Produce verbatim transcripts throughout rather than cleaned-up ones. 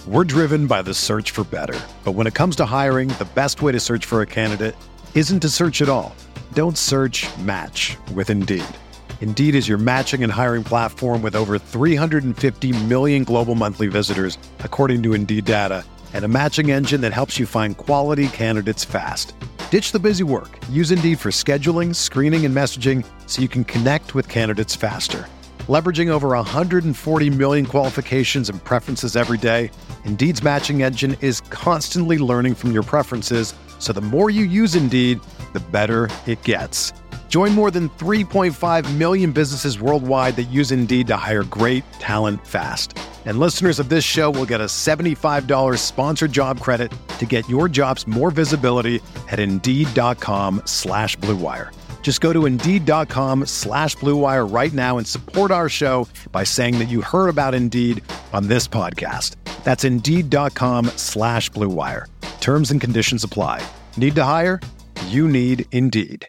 We're driven by the search for better. But when it comes to hiring, the best way to search for a candidate isn't to search at all. Don't search, match with Indeed. Indeed is your matching and hiring platform with over three hundred fifty million global monthly visitors, according to Indeed data, and a matching engine that helps you find quality candidates fast. Ditch the busy work. Use Indeed for scheduling, screening, and messaging so you can connect with candidates faster. Leveraging over one hundred forty million qualifications and preferences every day, Indeed's matching engine is constantly learning from your preferences, so the more you use Indeed, the better it gets. Join more than three point five million businesses worldwide that use Indeed to hire great talent fast. And listeners of this show will get a seventy-five dollars sponsored job credit to get your jobs more visibility at Indeed.com slash Blue Wire. Just go to Indeed.com slash Blue Wire right now and support our show by saying that you heard about Indeed on this podcast. That's Indeed.com slash Blue Wire. Terms and conditions apply. Need to hire? You need Indeed.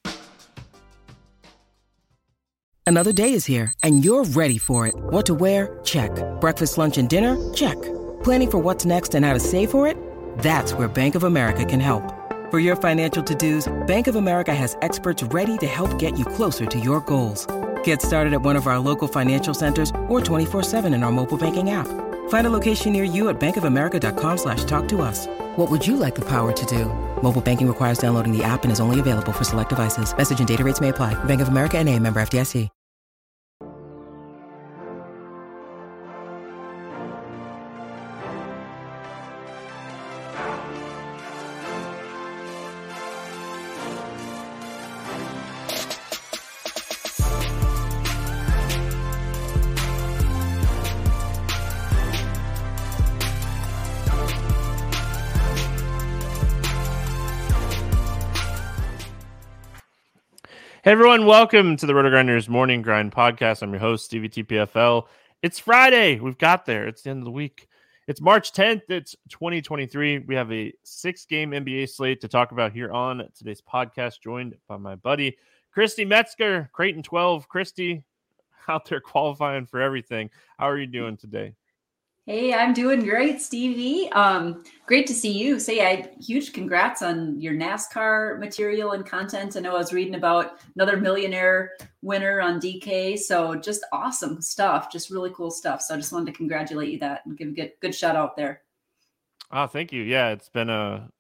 Another day is here, and you're ready for it. What to wear? Check. Breakfast, lunch, and dinner? Check. Planning for what's next and how to save for it? That's where Bank of America can help. For your financial to-dos, Bank of America has experts ready to help get you closer to your goals. Get started at one of our local financial centers or twenty-four seven in our mobile banking app. Find a location near you at bankofamerica.com slash talk to us. What would you like the power to do? Mobile banking requires downloading the app and is only available for select devices. Message and data rates may apply. Bank of America N A, member F D I C. Hey everyone, welcome to the RotoGrinders Morning Grind Podcast. I'm your host, Stevie T P F L. It's Friday. We've got there. It's the end of the week. It's March tenth. It's twenty twenty-three. We have a six-game N B A slate to talk about here on today's podcast, joined by my buddy, Christy Metzger, Creighton twelve. Christy, out there qualifying for everything. How are you doing today? Hey, I'm doing great, Stevie. Um, great to see you. Say, I huge congrats on your NASCAR material and content. I know I was reading about another millionaire winner on D K. So just awesome stuff, just really cool stuff. So I just wanted to congratulate you that and give a good, good shout out there. Oh, thank you. Yeah, it's been a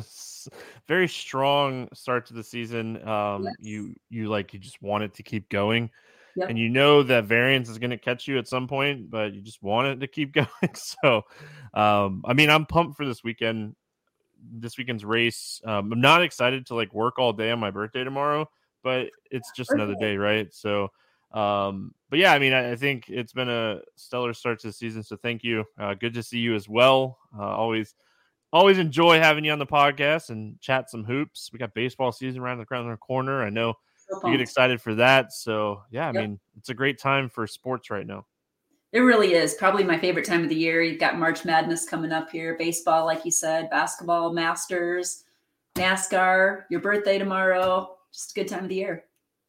very strong start to the season. Um, yes. You you like you just want it to keep going. Yep. And you know that variance is going to catch you at some point, but you just want it to keep going. So, um, I mean, I'm pumped for this weekend, this weekend's race. Um, I'm not excited to like work all day on my birthday tomorrow, but it's just Perfect. another day, right? So, um, but yeah, I mean, I, I think it's been a stellar start to the season. So thank you. Uh, good to see you as well. Uh, always, always enjoy having you on the podcast and chat some hoops. We got baseball season around the, around the corner. I know. You get excited for that. So, yeah, I yep. mean, it's a great time for sports right now. It really is. Probably my favorite time of the year. You've got March Madness coming up here, baseball, like you said, basketball, Masters, NASCAR, your birthday tomorrow. Just a good time of the year.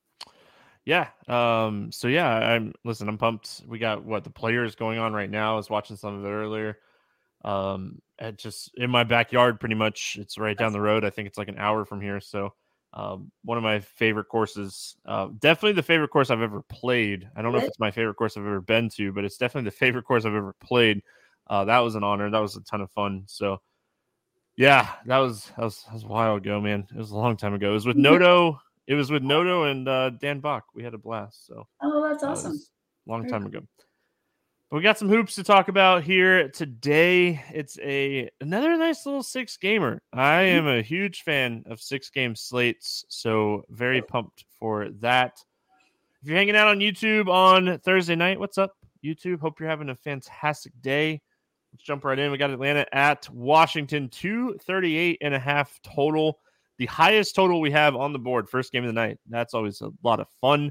Yeah. Um, so, yeah, I'm listen, I'm pumped. We got what the players going on right now. I was watching some of it earlier. Um, at just in my backyard, pretty much. It's right down the road. I think it's like an hour from here. So, Um, one of my favorite courses, uh, definitely the favorite course I've ever played. I don't know if it's my favorite course I've ever been to, but it's definitely the favorite course I've ever played. Uh, that was an honor. That was a ton of fun. So, yeah, that was that was, that was a while ago, man. It was a long time ago. It was with Noto. It was with Noto and uh, Dan Bach. We had a blast. So, oh, that's awesome. Uh, long time ago. But we got some hoops to talk about here today. It's a another nice little six gamer. I am a huge fan of six game slates, so very pumped for that. If you're hanging out on YouTube on Thursday night, what's up, YouTube? Hope you're having a fantastic day. Let's jump right in. We got Atlanta at Washington, two thirty-eight and a half total. The highest total we have on the board, first game of the night. That's always a lot of fun.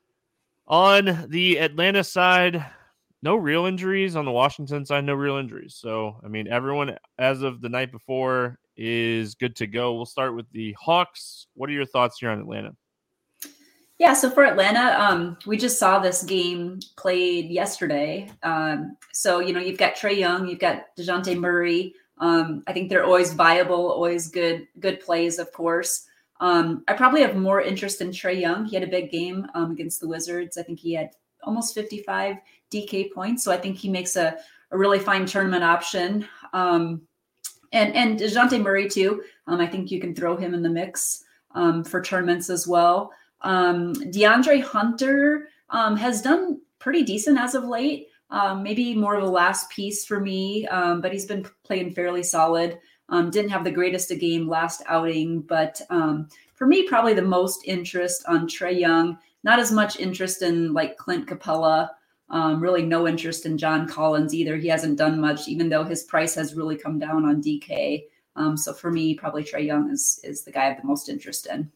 On the Atlanta side, no real injuries. On the Washington side, no real injuries. So, I mean, everyone as of the night before is good to go. We'll start with the Hawks. What are your thoughts here on Atlanta? Yeah, so for Atlanta, um, we just saw this game played yesterday. Um, so, you know, you've got Trae Young, you've got DeJounte Murray. Um, I think they're always viable, always good, good plays, of course. Um, I probably have more interest in Trae Young. He had a big game um, against the Wizards. I think he had almost fifty-five D K points. So I think he makes a, a really fine tournament option. Um, and, and DeJounte Murray, too. Um, I think you can throw him in the mix um, for tournaments as well. Um, DeAndre Hunter um, has done pretty decent as of late. Um, maybe more of a last piece for me, um, but he's been playing fairly solid. Um, didn't have the greatest of game last outing, but um, for me, probably the most interest on Trae Young. Not as much interest in like Clint Capella. Um, really no interest in John Collins either. He hasn't done much, even though his price has really come down on D K. Um, so for me, probably Trae Young is is the guy I have the most interest in.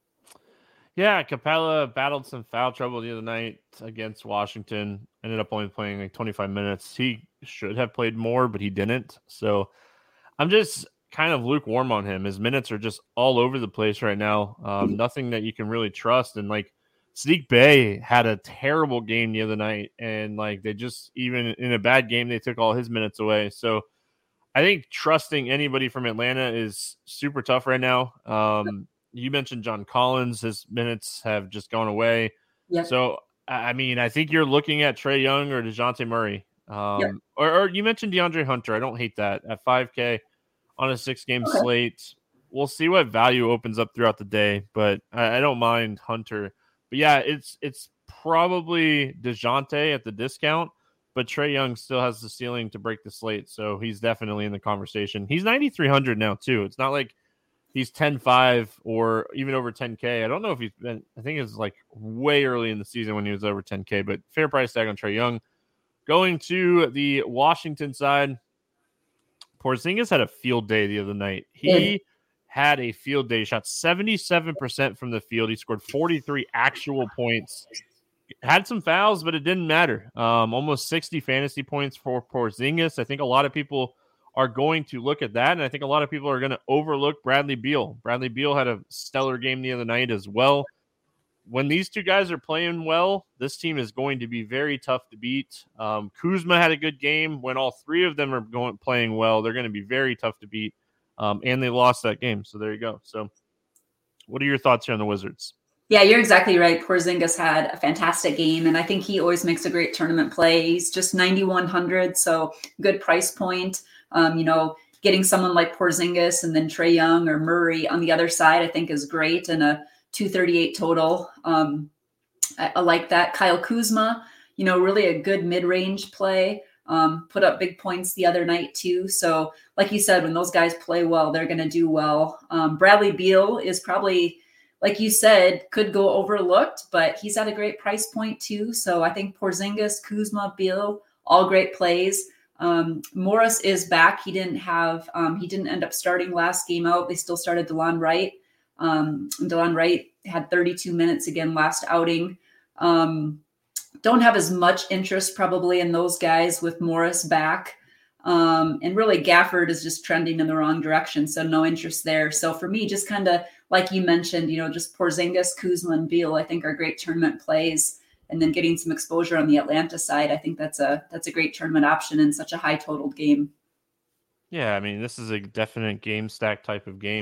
Yeah, Capella battled some foul trouble the other night against Washington. Ended up only playing like twenty-five minutes. He should have played more, but he didn't. So I'm just kind of lukewarm on him. His minutes are just all over the place right now. Um, nothing that you can really trust. And like Sadiq Bey had a terrible game the other night. And like they just, even in a bad game, they took all his minutes away. So I think trusting anybody from Atlanta is super tough right now. Um, You mentioned John Collins. His minutes have just gone away. Yep. So, I mean, I think you're looking at Trae Young or DeJounte Murray. Um, yep. or, or you mentioned DeAndre Hunter. I don't hate that. At five K on a six-game okay. slate. We'll see what value opens up throughout the day, but I, I don't mind Hunter. But, yeah, it's it's probably DeJounte at the discount, but Trae Young still has the ceiling to break the slate, so he's definitely in the conversation. He's ninety-three hundred now, too. It's not like he's ten five or even over ten K. I don't know if he's been, I think it's like way early in the season when he was over ten K, but fair price tag on Trae Young. Going to the Washington side, Porzingis had a field day the other night. He yeah. had a field day. He shot seventy-seven percent from the field. He scored forty-three actual points. Had some fouls, but it didn't matter. Um, almost sixty fantasy points for Porzingis. I think a lot of people are going to look at that, and I think a lot of people are going to overlook Bradley Beal. Bradley Beal had a stellar game the other night as well. When these two guys are playing well, this team is going to be very tough to beat. Um, Kuzma had a good game. When all three of them are going playing well, they're going to be very tough to beat, um, and they lost that game. So there you go. So what are your thoughts here on the Wizards? Yeah, you're exactly right. Porzingis had a fantastic game, and I think he always makes a great tournament play. He's just ninety-one hundred, so good price point. Um, you know, getting someone like Porzingis and then Trae Young or Murray on the other side, I think is great, and a two thirty-eight total. Um, I, I like that. Kyle Kuzma, you know, really a good mid-range play. Um, put up big points the other night too. So like you said, when those guys play well, they're going to do well. Um, Bradley Beal is probably, like you said, could go overlooked, but he's at a great price point too. So I think Porzingis, Kuzma, Beal, all great plays. Um, Morris is back. He didn't have, um, he didn't end up starting last game out. They still started DeLon Wright. Um, DeLon Wright had thirty-two minutes again last outing. Um, don't have as much interest probably in those guys with Morris back. Um, and really Gafford is just trending in the wrong direction. So no interest there. So for me, just kind of like you mentioned, you know, just Porzingis, Kuzma, and Beal, I think are great tournament plays. And then getting some exposure on the Atlanta side, I think that's a that's a great tournament option in such a high totaled game. Yeah, I mean, this is a definite game stack type of game.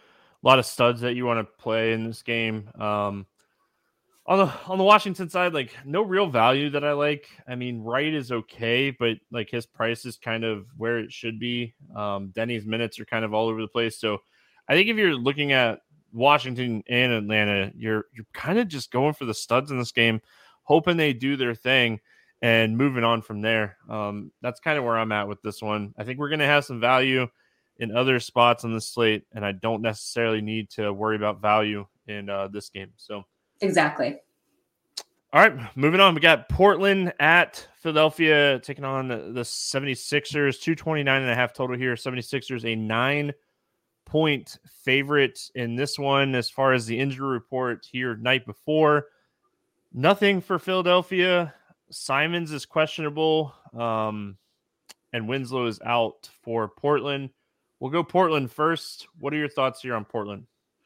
A lot of studs that you want to play in this game. Um, on the on the Washington side, like no real value that I like. I mean, Wright is okay, but like his price is kind of where it should be. Um, Denny's minutes are kind of all over the place. So I think if you're looking at Washington and Atlanta, you're you're kind of just going for the studs in this game, hoping they do their thing and moving on from there. Um, that's kind of where I'm at with this one. I think we're going to have some value in other spots on the slate, and I don't necessarily need to worry about value in uh, this game. So exactly. All right, moving on. We got Portland at Philadelphia taking on the seventy-sixers. two twenty-nine and a half total here. seventy-sixers a nine-point favorite in this one. As far as the injury report here night before, nothing for Philadelphia. Simons is questionable, um, and Winslow is out for Portland. We'll go Portland first. What are your thoughts here on Portland?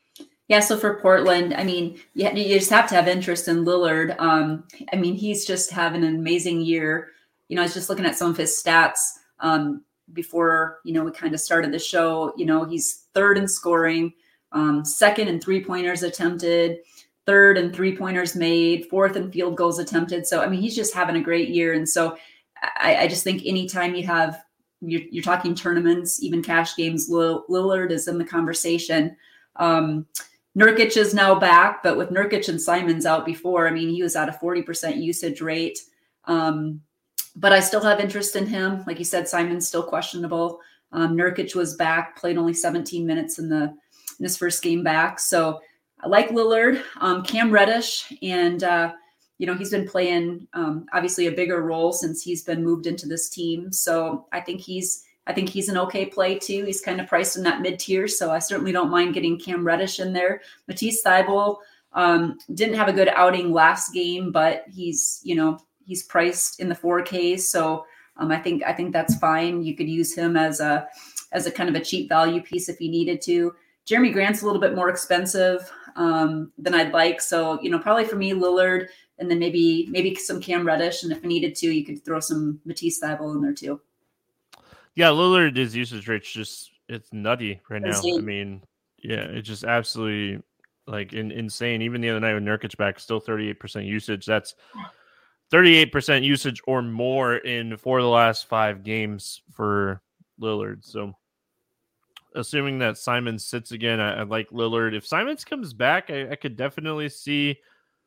Yeah, so for Portland, I mean, you, you just have to have interest in Lillard. Um, I mean, he's just having an amazing year. You know, I was just looking at some of his stats um, before, you know, we kind of started the show. You know, he's third in scoring, um, second in three-pointers attempted, third in three-pointers made, fourth in field goals attempted. So, I mean, he's just having a great year. And so I, I just think anytime you have, you're, you're talking tournaments, even cash games, Lillard is in the conversation. Um, Nurkic is now back, but with Nurkic and Simons out before, I mean, he was at a forty percent usage rate. Um, but I still have interest in him. Like you said, Simons still questionable. Um, Nurkic was back, played only seventeen minutes in the in his first game back. So I like Lillard, um, Cam Reddish, and uh, you know, he's been playing um, obviously a bigger role since he's been moved into this team. So I think he's I think he's an okay play too. He's kind of priced in that mid tier, so I certainly don't mind getting Cam Reddish in there. Matisse Thybulle um, didn't have a good outing last game, but he's you know he's priced in the four Ks, so um, I think I think that's fine. You could use him as a as a kind of a cheap value piece if you needed to. Jeremy Grant's a little bit more expensive um, than I'd like, so you know probably for me Lillard, and then maybe maybe some Cam Reddish, and if you needed to, you could throw some Matisse Thybulle in there too. Yeah, Lillard, his usage rate's just, it's nutty right now. I mean, yeah, it's just absolutely like in, insane. Even the other night with Nurkic back, still thirty-eight percent usage. That's thirty-eight percent usage or more in four of the last five games for Lillard. So assuming that Simons sits again, I, I like Lillard. If Simons comes back, I, I could definitely see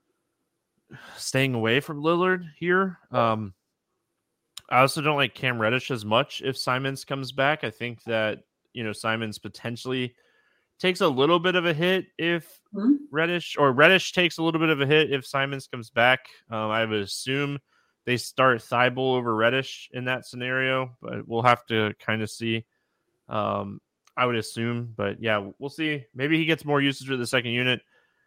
staying away from Lillard here. Um, I also don't like Cam Reddish as much if Simons comes back. I think that, you know, Simons potentially takes a little bit of a hit if mm-hmm. Reddish or Reddish takes a little bit of a hit if Simons comes back. Um, I would assume they start Thybulle over Reddish in that scenario, but we'll have to kind of see. Um, I would assume, but yeah, we'll see. Maybe he gets more usage with the second unit.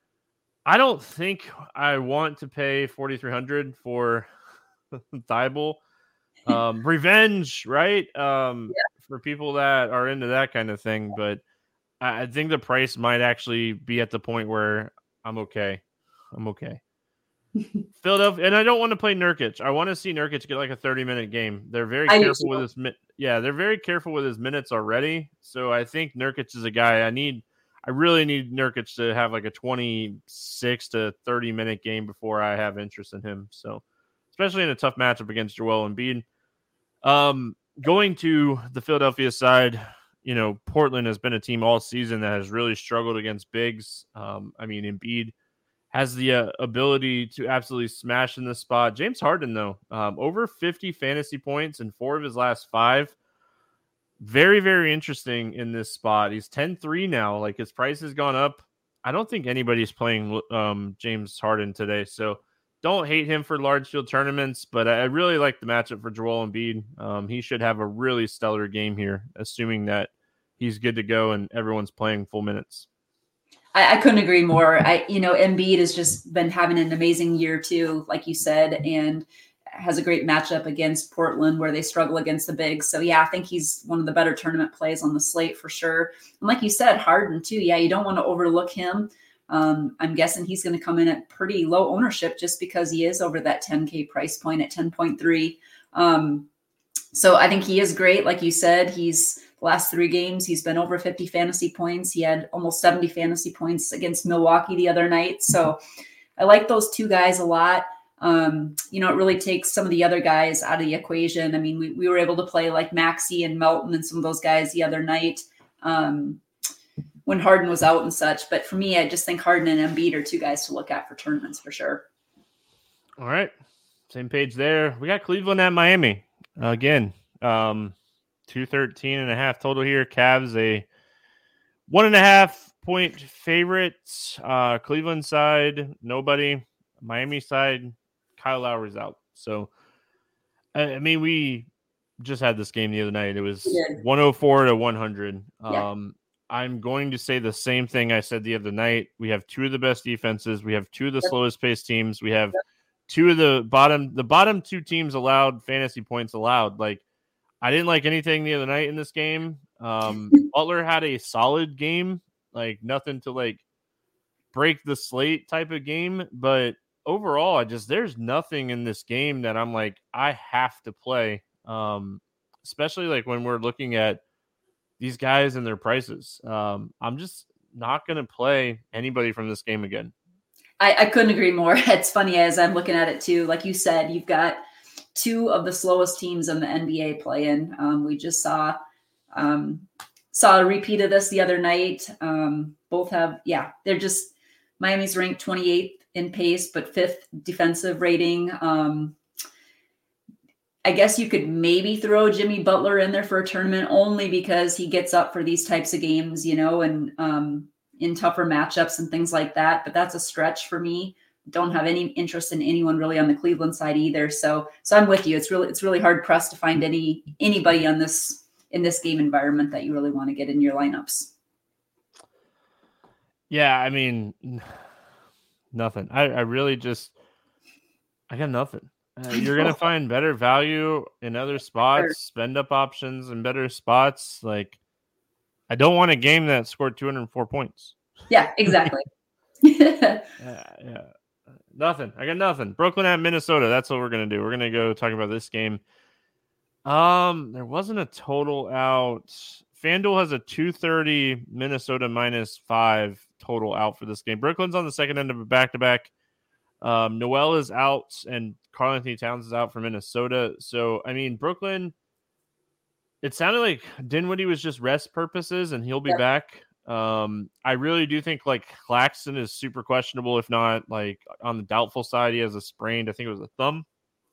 I don't think I want to pay forty-three hundred for Thybulle. Um, revenge, right? Um, yeah. For people that are into that kind of thing, but I, I think the price might actually be at the point where I'm okay. I'm okay. Philadelphia, and I don't want to play Nurkic. I want to see Nurkic get like a thirty minute game. They're very I careful with his mi- yeah, they're very careful with his minutes already. So I think Nurkic is a guy I need. I really need Nurkic to have like a twenty-six to thirty minute game before I have interest in him. So especially in a tough matchup against Joel Embiid. Um, going to the Philadelphia side, you know, Portland has been a team all season that has really struggled against bigs. Um, I mean, Embiid has the uh, ability to absolutely smash in this spot. James Harden, though, um, over fifty fantasy points in four of his last five. Very, very interesting in this spot. He's ten three now. Like, his price has gone up. I don't think anybody's playing um, James Harden today, so don't hate him for large field tournaments, but I really like the matchup for Joel Embiid. Um, he should have a really stellar game here, assuming that he's good to go and everyone's playing full minutes. I, I couldn't agree more. I, you know, Embiid has just been having an amazing year too, like you said, and has a great matchup against Portland where they struggle against the bigs. So yeah, I think he's one of the better tournament plays on the slate for sure. And like you said, Harden too. Yeah, you don't want to overlook him. Um, I'm guessing he's going to come in at pretty low ownership just because he is over that ten K price point at ten point three. Um, so I think he is great. Like you said, he's the last three games, he's been over fifty fantasy points. He had almost seventy fantasy points against Milwaukee the other night. So I like those two guys a lot. Um, you know, it really takes some of the other guys out of the equation. I mean, we, we were able to play like Maxey and Melton and some of those guys the other night. Um, when Harden was out and such. But for me, I just think Harden and Embiid are two guys to look at for tournaments for sure. All right. Same page there. We got Cleveland at Miami. Uh, again, um, two thirteen and a half total here. Cavs, a one and a half point favorites. Uh, Cleveland side, nobody. Miami side, Kyle Lowry's out. So, I, I mean, we just had this game the other night. It was one oh four to one hundred. Yeah. Um, I'm going to say the same thing I said the other night. We have two of the best defenses. We have two of the slowest paced teams. We have two of the bottom, the bottom two teams allowed fantasy points allowed. Like, I didn't like anything the other night in this game. Um, Butler had a solid game, like nothing to like break the slate type of game, but overall, I just there's nothing in this game that I'm like I have to play. Um, especially like when we're looking at these guys and their prices. Um, I'm just not going to play anybody from this game again. I, I couldn't agree more. It's funny as I'm looking at it too. Like you said, you've got two of the slowest teams in the N B A play-in. Um, we just saw um, saw a repeat of this the other night. Um, both have, yeah, they're just Miami's ranked twenty-eighth in pace, but fifth defensive rating. Um, I guess you could maybe throw Jimmy Butler in there for a tournament only because he gets up for these types of games, you know, and um, in tougher matchups and things like that. But that's a stretch for me. Don't have any interest in anyone really on the Cleveland side either. So, so I'm with you. It's really, it's really hard pressed to find any anybody on this in this game environment that you really want to get in your lineups. Yeah, I mean, nothing. I, I really just, I got nothing. Uh, you're going to find better value in other spots, sure. Spend up options in better spots. Like, I don't want a game that scored two hundred four points. Yeah, exactly. yeah, yeah. Nothing. I got nothing. Brooklyn at Minnesota. That's what we're going to do. We're going to go talk about this game. Um, there wasn't a total out. FanDuel has a two thirty Minnesota minus five total out for this game. Brooklyn's on the second end of a back-to-back. Um, Noel is out and Karl Anthony Towns is out for Minnesota. So, I mean, Brooklyn, it sounded like Dinwiddie was just rest purposes and he'll be yep. back. Um, I really do think like Claxton is super questionable. If not like on the doubtful side, he has a sprained, I think it was a thumb.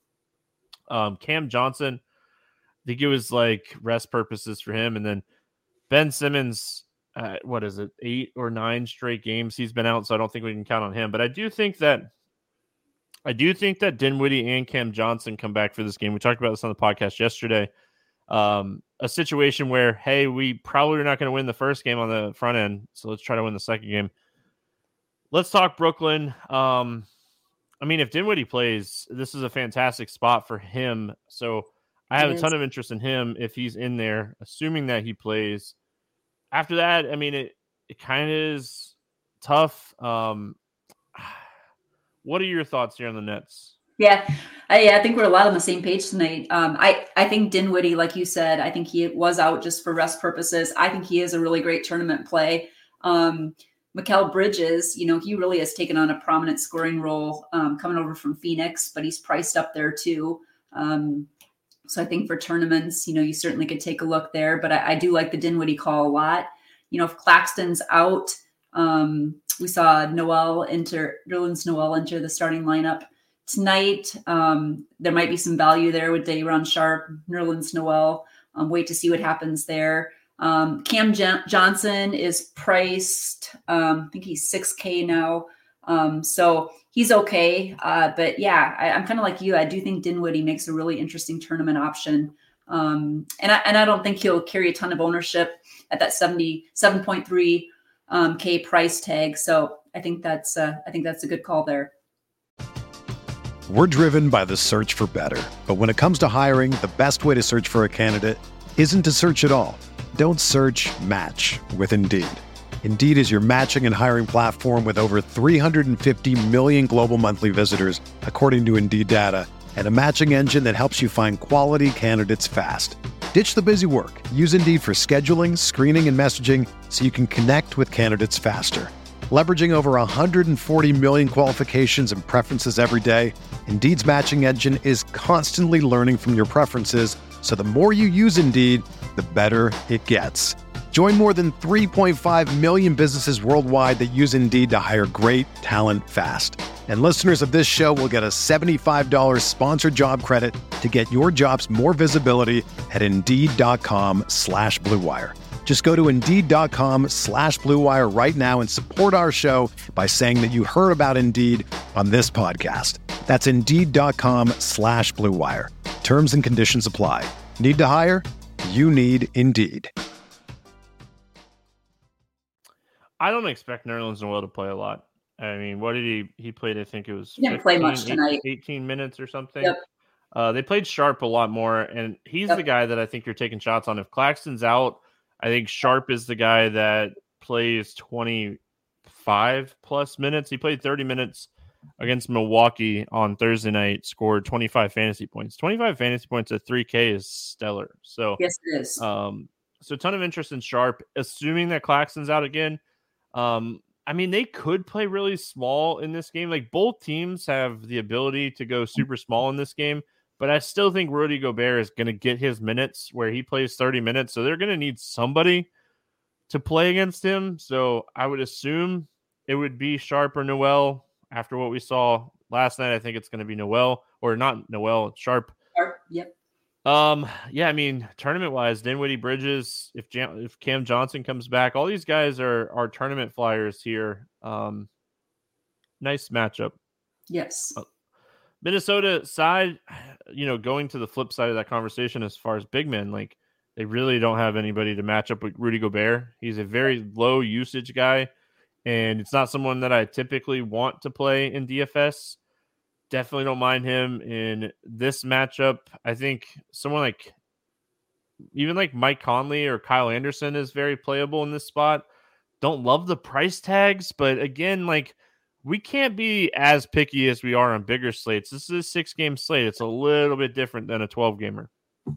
Um, Cam Johnson, I think it was like rest purposes for him. And then Ben Simmons, uh, what is it? Eight or nine straight games he's been out. So I don't think we can count on him, but I do think that I do think that Dinwiddie and Cam Johnson come back for this game. We talked about this on the podcast yesterday. Um, a situation where, hey, we probably are not going to win the first game on the front end, so let's try to win the second game. Let's talk Brooklyn. Um, I mean, if Dinwiddie plays, this is a fantastic spot for him. So I have it a ton is. of interest in him if he's in there, assuming that he plays. After that, I mean, it, it kind of is tough. Um, What are your thoughts here on the Nets? Yeah, I, I think we're a lot on the same page tonight. Um, I, I think Dinwiddie, like you said, I think he was out just for rest purposes. I think he is a really great tournament play. Um, Mikal Bridges, you know, he really has taken on a prominent scoring role um, coming over from Phoenix, but he's priced up there too. Um, so I think for tournaments, you know, you certainly could take a look there, but I, I do like the Dinwiddie call a lot. You know, if Claxton's out, um, we saw Noel enter, Nerlens Noel enter the starting lineup tonight. Um, there might be some value there with Day'Ron Sharpe, Nerlens Noel. Um, wait to see what happens there. Um, Cam J- Johnson is priced, um, I think he's six K now. Um, so he's okay. Uh, but yeah, I, I'm kind of like you. I do think Dinwiddie makes a really interesting tournament option. Um, and I, and I don't think he'll carry a ton of ownership at that seventy-seven point three Um, K price tag. So I think that's uh, I think that's a good call there. We're driven by the search for better. But when it comes to hiring, the best way to search for a candidate isn't to search at all. Don't search, match with Indeed. Indeed is your matching and hiring platform with over three hundred fifty million global monthly visitors, according to Indeed data, and a matching engine that helps you find quality candidates fast. Ditch the busy work. Use Indeed for scheduling, screening, and messaging so you can connect with candidates faster. Leveraging over one hundred forty million qualifications and preferences every day, Indeed's matching engine is constantly learning from your preferences, so the more you use Indeed, the better it gets. Join more than three point five million businesses worldwide that use Indeed to hire great talent fast. And listeners of this show will get a seventy-five dollars sponsored job credit to get your jobs more visibility at Indeed.com slash Blue Wire. Just go to Indeed.com slash Blue Wire right now and support our show by saying that you heard about Indeed on this podcast. That's Indeed.com slash Blue Wire. Terms and conditions apply. Need to hire? You need Indeed. I don't expect Nerlens Noel to play a lot. I mean, what did he, he played, I think it was he didn't play much tonight. eighteen minutes or something. Yep. Uh, they played Sharpe a lot more, and he's yep. the guy that I think you're taking shots on. If Claxton's out, I think Sharpe is the guy that plays twenty-five twenty-five plus minutes. He played thirty minutes against Milwaukee on Thursday night, scored twenty-five fantasy points. twenty-five fantasy points at three K is stellar. So yes, it is. Um, so a ton of interest in Sharp, assuming that Claxton's out again. Um, I mean, they could play really small in this game. Like, both teams have the ability to go super small in this game, but I still think Rudy Gobert is going to get his minutes where he plays thirty minutes. So they're going to need somebody to play against him. So I would assume it would be Sharp or Noel. After what we saw last night, I think it's going to be Noel, or not Noel, Sharp. Sharp, yep. Um, yeah, I mean, tournament-wise, Dinwiddie, Bridges, if Jam- if Cam Johnson comes back, all these guys are are tournament flyers here. Um, nice matchup. Yes. Uh, Minnesota side, you know, going to the flip side of that conversation as far as big men, like, they really don't have anybody to match up with Rudy Gobert. He's a very low usage guy, and it's not someone that I typically want to play in D F S. Definitely don't mind him in this matchup. I think someone like, even like Mike Conley or Kyle Anderson is very playable in this spot. Don't love the price tags, but again, like, we can't be as picky as we are on bigger slates. This is a six-game slate. It's a little bit different than a twelve-gamer.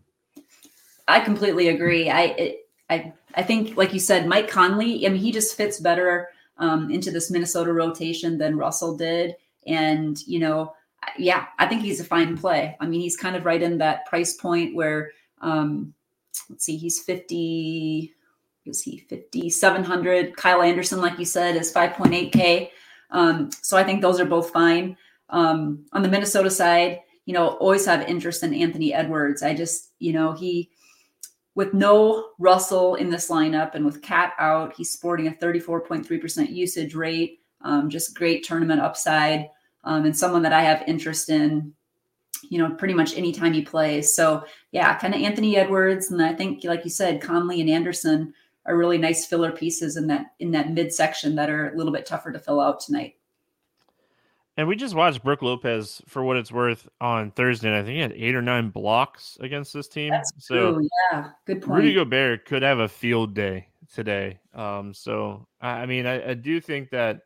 I completely agree. I it, I I think, like you said, Mike Conley, I mean, he just fits better um, into this Minnesota rotation than Russell did. And, you know, yeah, I think he's a fine play. I mean, he's kind of right in that price point where, um, let's see, he's fifty, is he fifty-seven hundred? Kyle Anderson, like you said, is five point eight K. Um, so I think those are both fine. Um, on the Minnesota side, you know, always have interest in Anthony Edwards. I just, you know, he, with no Russell in this lineup and with Cat out, he's sporting a thirty-four point three percent usage rate, um, just great tournament upside. Um, and someone that I have interest in, you know, pretty much anytime he plays. So yeah, kind of Anthony Edwards. And I think, like you said, Conley and Anderson are really nice filler pieces in that, in that midsection that are a little bit tougher to fill out tonight. And we just watched Brook Lopez, for what it's worth, on Thursday. And I think he had eight or nine blocks against this team. That's so true. Yeah, good point. Rudy Gobert could have a field day today. Um, so, I mean, I, I do think that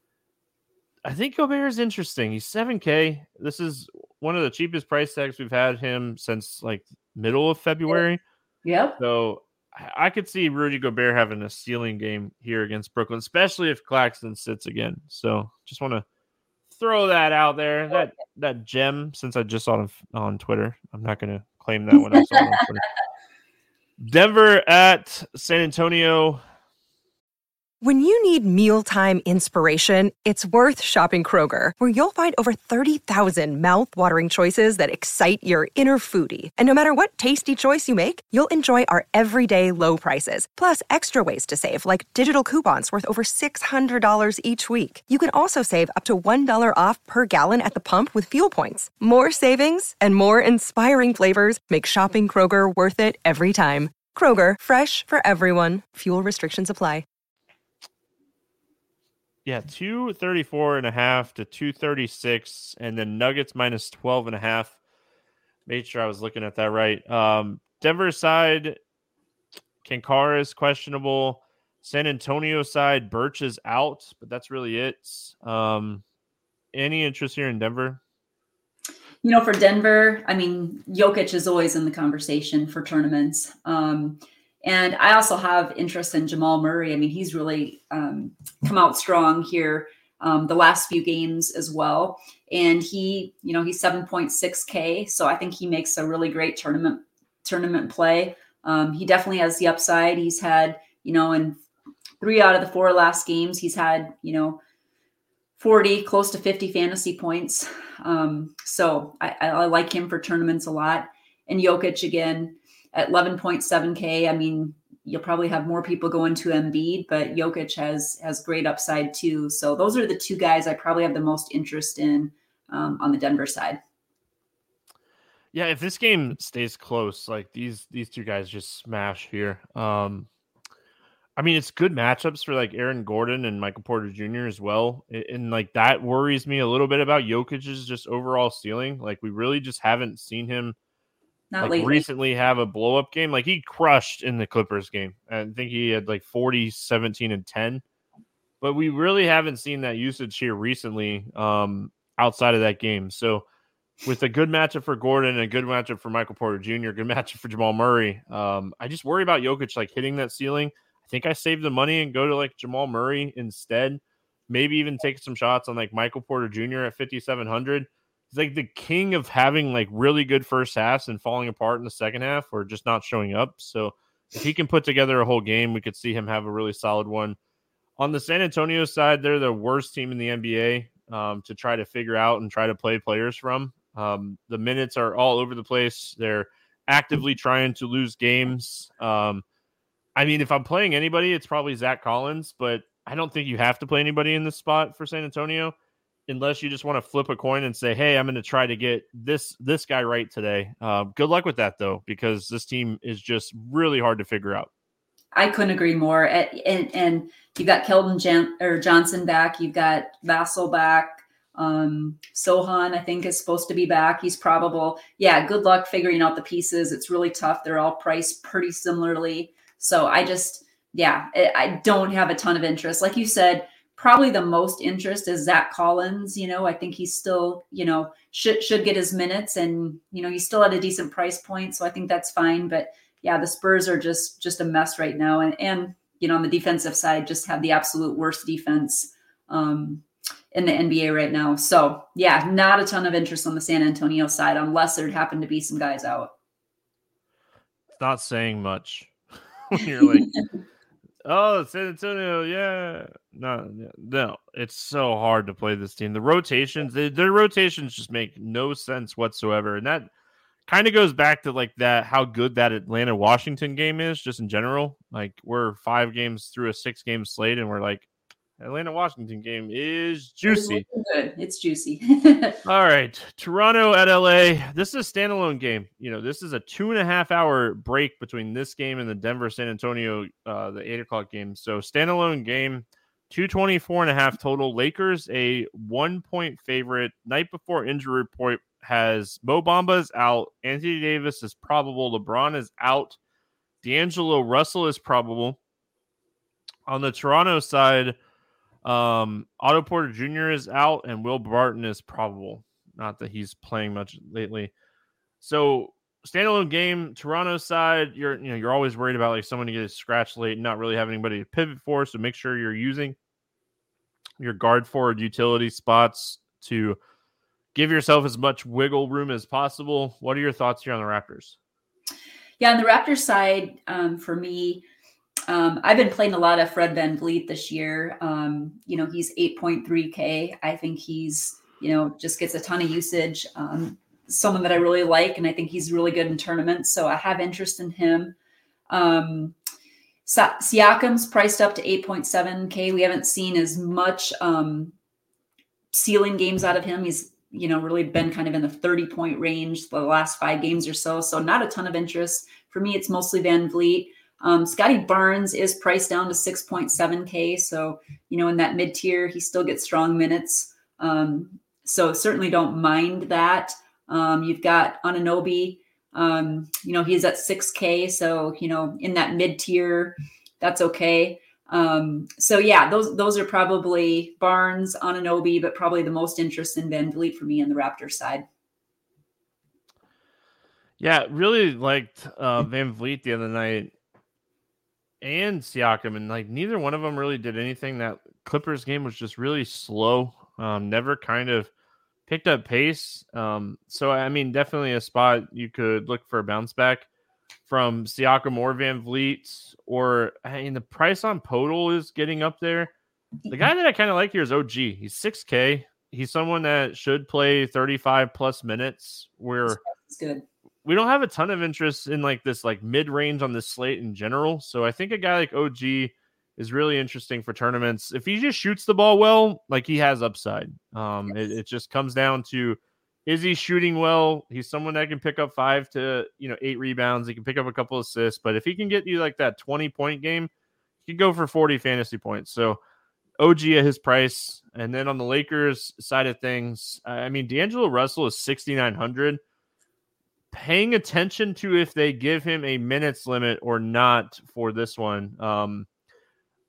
I think Gobert is interesting. He's seven K. This is one of the cheapest price tags we've had him since like middle of February. Yep. So I could see Rudy Gobert having a ceiling game here against Brooklyn, especially if Claxton sits again. So just want to throw that out there. That that gem, since I just saw it on Twitter. I'm not going to claim that when I saw it on Twitter. Denver at San Antonio. When you need mealtime inspiration, it's worth shopping Kroger, where you'll find over thirty thousand mouth-watering choices that excite your inner foodie. And no matter what tasty choice you make, you'll enjoy our everyday low prices, plus extra ways to save, like digital coupons worth over six hundred dollars each week. You can also save up to one dollar off per gallon at the pump with fuel points. More savings and more inspiring flavors make shopping Kroger worth it every time. Kroger, fresh for everyone. Fuel restrictions apply. Yeah, two thirty-four and a half to two thirty-six, and then Nuggets minus twelve and a half. Made sure I was looking at that right. Um, Denver side, Kankara is questionable. San Antonio side, Birch is out, but that's really it. Um, any interest here in Denver? You know, for Denver, I mean, Jokic is always in the conversation for tournaments. Um, And I also have interest in Jamal Murray. I mean, he's really um, come out strong here um, the last few games as well. And he, you know, he's seven point six K. So I think he makes a really great tournament tournament play. Um, he definitely has the upside. He's had, you know, in three out of the four last games, he's had, you know, forty, close to fifty fantasy points. Um, so I, I like him for tournaments a lot. And Jokic, again, at eleven point seven K, I mean, you'll probably have more people going to Embiid, but Jokic has has great upside too. So those are the two guys I probably have the most interest in um, on the Denver side. Yeah, if this game stays close, like these these two guys just smash here. Um, I mean, it's good matchups for like Aaron Gordon and Michael Porter Junior as well. And, and like that worries me a little bit about Jokic's just overall ceiling. Like we really just haven't seen him Not like lately. recently have a blow up game. Like he crushed in the Clippers game. I think he had like forty, seventeen, and ten. but we really haven't seen that usage here recently um, outside of that game. So with a good matchup for Gordon and a good matchup for Michael Porter Junior, good matchup for Jamal Murray, um, I just worry about Jokic like hitting that ceiling. I think I save the money and go to like Jamal Murray instead. Maybe even take some shots on like Michael Porter Junior at fifty-seven hundred. He's like the king of having like really good first halves and falling apart in the second half or just not showing up. So if he can put together a whole game, we could see him have a really solid one. On the San Antonio side, they're the worst team in the N B A um, to try to figure out and try to play players from. Um, the minutes are all over the place. They're actively trying to lose games. Um, I mean, if I'm playing anybody, it's probably Zach Collins, but I don't think you have to play anybody in this spot for San Antonio unless you just want to flip a coin and say, hey, I'm going to try to get this this guy right today. Uh, good luck with that, though, because this team is just really hard to figure out. I couldn't agree more. And, and, and you've got Keldon Jan- or Johnson back. You've got Vassell back. Um, Sohan, I think, is supposed to be back. He's probable. Yeah, good luck figuring out the pieces. It's really tough. They're all priced pretty similarly. So I just, yeah, I don't have a ton of interest. Like you said, probably the most interest is Zach Collins. You know, I think he's still, you know, should should get his minutes, and, you know, he's still at a decent price point. So I think that's fine. But yeah, the Spurs are just just a mess right now. And, and you know, on the defensive side, just have the absolute worst defense um, in the N B A right now. So yeah, not a ton of interest on the San Antonio side, unless there happen to be some guys out. It's not saying much when you're like, oh, San Antonio, yeah. No, no, it's so hard to play this team. The rotations, they, their rotations just make no sense whatsoever. And that kind of goes back to like that, how good that Atlanta Washington game is just in general. Like we're five games through a six game slate and we're like, Atlanta Washington game is juicy. It's good. It's juicy. All right. Toronto at L A. This is a standalone game. You know, this is a two and a half hour break between this game and the Denver San Antonio, uh, the eight o'clock game. So standalone game, two twenty-four and a half total. Lakers, a one point favorite. Night before injury report has Mo Bamba's out. Anthony Davis is probable. LeBron is out. D'Angelo Russell is probable. On the Toronto side, Um, Otto Porter Junior is out and Will Barton is probable. Not that he's playing much lately. So standalone game, Toronto side, you're you know you're always worried about like someone to get a scratch late and not really have anybody to pivot for. So make sure you're using your guard forward utility spots to give yourself as much wiggle room as possible. What are your thoughts here on the Raptors? Yeah, on the Raptors side, um, for me, Um, I've been playing a lot of Fred VanVleet this year. Um, you know, he's eight point three K. I think he's, you know, just gets a ton of usage. Um, someone that I really like, and I think he's really good in tournaments. So I have interest in him. Um, Sa- Siakam's priced up to eight point seven K. We haven't seen as much um, ceiling games out of him. He's, you know, really been kind of in the thirty point range the last five games or so. So not a ton of interest. For me, it's mostly VanVleet. Um, Scotty Barnes is priced down to six point seven K. So, you know, in that mid tier, he still gets strong minutes. Um, so certainly don't mind that. Um, you've got Anunoby, um, you know, he's at six K. So, you know, in that mid tier, that's okay. Um, so yeah, those, those are probably Barnes, Anunoby, but probably the most interest in VanVleet for me on the Raptors side. Yeah, really liked uh, VanVleet the other night. And Siakam, and like neither one of them really did anything. That Clippers game was just really slow. Um, never kind of picked up pace. Um, so I mean, definitely a spot you could look for a bounce back from Siakam or VanVleet. Or I mean, the price on Podol is getting up there. The guy that I kind of like here is O G. He's six K. He's someone that should play thirty-five plus minutes. Where That's good. We don't have a ton of interest in like this like mid-range on this slate in general. So I think a guy like O G is really interesting for tournaments. If he just shoots the ball well, like he has upside. Um, yes. it, it just comes down to, is he shooting well? He's someone that can pick up five to, you know, eight rebounds. He can pick up a couple assists, but if he can get you like that twenty point game, he can go for forty fantasy points. So O G at his price. And then on the Lakers side of things, I mean, D'Angelo Russell is sixty-nine hundred. Paying attention to if they give him a minutes limit or not for this one. Um,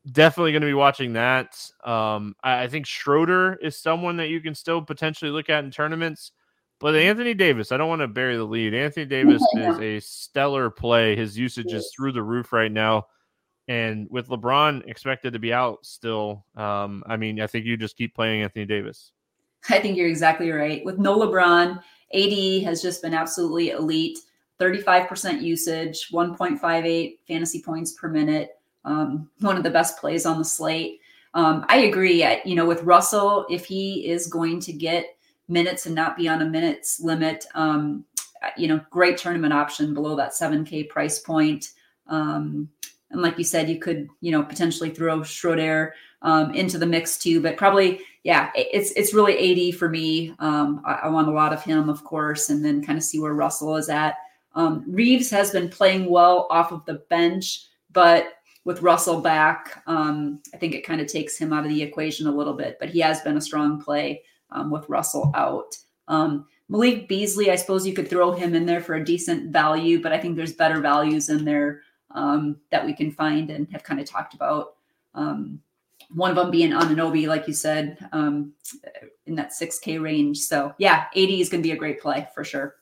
definitely going to be watching that. Um, I, I think Schroeder is someone that you can still potentially look at in tournaments. But Anthony Davis, I don't want to bury the lead. Anthony Davis is a stellar play. His usage is through the roof right now. And with LeBron expected to be out still, um, I mean, I think you just keep playing Anthony Davis. I think you're exactly right. With no LeBron, A D has just been absolutely elite. thirty-five percent usage, one point five eight fantasy points per minute. Um, one of the best plays on the slate. Um, I agree. I, you know, with Russell, if he is going to get minutes and not be on a minutes limit, um, you know, great tournament option below that seven K price point. Um, and like you said, you could, you know, potentially throw Schroeder um, into the mix too, but probably, yeah, it's, it's really A D for me. Um, I, I want a lot of him, of course, and then kind of see where Russell is at. Um, Reeves has been playing well off of the bench, but with Russell back, um, I think it kind of takes him out of the equation a little bit, but he has been a strong play um, with Russell out. Um, Malik Beasley, I suppose you could throw him in there for a decent value, but I think there's better values in there um, that we can find and have kind of talked about. Um, one of them being Anunoby, like you said, um, in that six K range. So yeah, A D is going to be a great play for sure.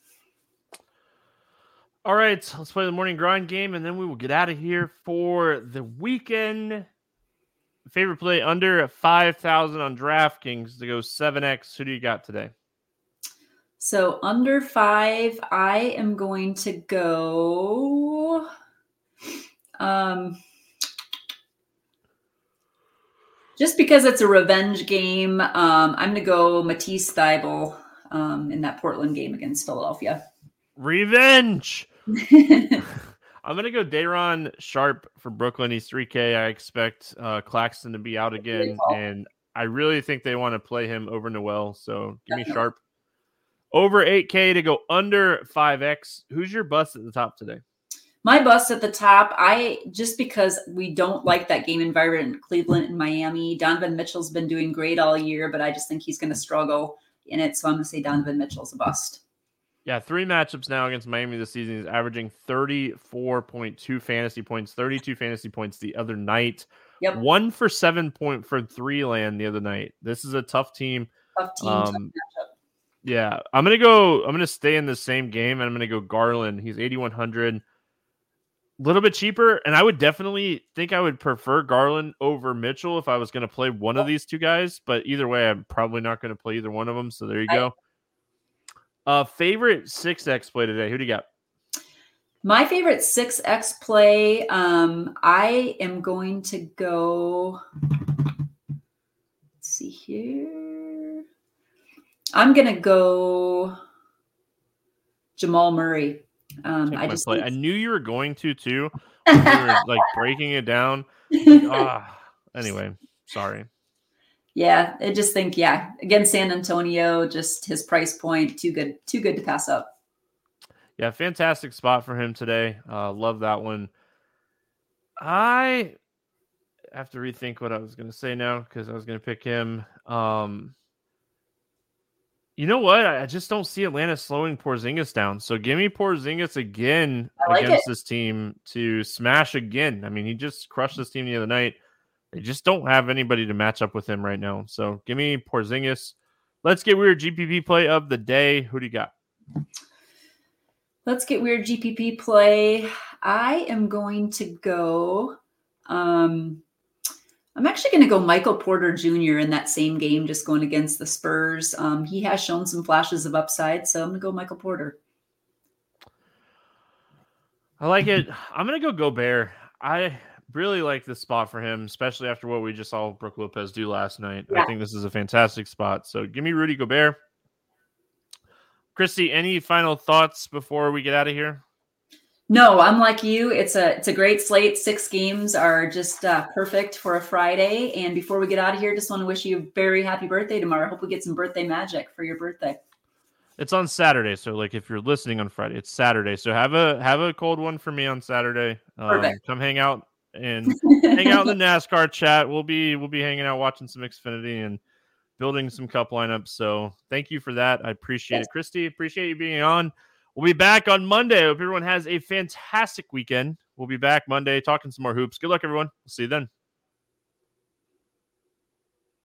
All right, let's play the morning grind game, and then we will get out of here for the weekend. Favorite play under five thousand on DraftKings to go seven X. Who do you got today? So under five, I am going to go. Um, just because it's a revenge game, um, I'm going to go Matisse Thybulle um, in that Portland game against Philadelphia. Revenge. I'm going to go Day'Ron Sharpe for Brooklyn. He's three K. I expect uh, Claxton to be out again, and I really think they want to play him over Noel. So give me Sharpe. Over eight K to go under five X. Who's your bust at the top today? My bust at the top, I just because we don't like that game environment in Cleveland and Miami. Donovan Mitchell's been doing great all year, but I just think he's going to struggle in it. So I'm going to say Donovan Mitchell's a bust. Yeah, three matchups now against Miami this season. He's averaging thirty-four point two fantasy points, thirty-two fantasy points the other night. Yep. One for seven point for three land the other night. This is a tough team. Tough team. Um, tough matchup. Yeah, I'm gonna go. I'm gonna stay in the same game, and I'm gonna go Garland. He's eighty-one hundred, a little bit cheaper, and I would definitely think I would prefer Garland over Mitchell if I was gonna play one of these two guys. But either way, I'm probably not gonna play either one of them. So there you go. Uh, favorite six X play today. Who do you got? My favorite six X play. Um, I am going to go. Let's see here. I'm gonna go Jamal Murray. Um, I just play. I knew you were going to too. When you were like breaking it down. Like, ah, anyway, sorry. Yeah, I just think, yeah, against San Antonio, just his price point, too good, too good to pass up. Yeah, fantastic spot for him today. Uh, love that one. I have to rethink what I was going to say now because I was going to pick him. Um, you know what? I just don't see Atlanta slowing Porzingis down. So give me Porzingis again like against it. this team to smash again. I mean, he just crushed this team the other night. They just don't have anybody to match up with him right now. So give me Porzingis. Let's get weird G P P play of the day. Who do you got? Let's get weird G P P play. I am going to go. Um, I'm actually going to go Michael Porter Junior in that same game, just going against the Spurs. Um, he has shown some flashes of upside, so I'm going to go Michael Porter. I like it. I'm going to go Gobert. I really like this spot for him, especially after what we just saw Brook Lopez do last night. Yeah. I think this is a fantastic spot. So give me Rudy Gobert. Christy, any final thoughts before we get out of here? No, I'm like you. It's a it's a great slate. Six games are just uh, perfect for a Friday. And before we get out of here, just want to wish you a very happy birthday tomorrow. Hope we get some birthday magic for your birthday. It's on Saturday, so like if you're listening on Friday, it's Saturday. So have a have a cold one for me on Saturday. Um, Perfect. Come hang out and hang out in the NASCAR chat. We'll be we'll be hanging out watching some Xfinity and building some cup lineups. So thank you for that. I appreciate yes. it, Christy. Appreciate you being on. We'll be back on Monday. I hope everyone has a fantastic weekend. We'll be back Monday talking some more hoops. Good luck, everyone. We'll see you then.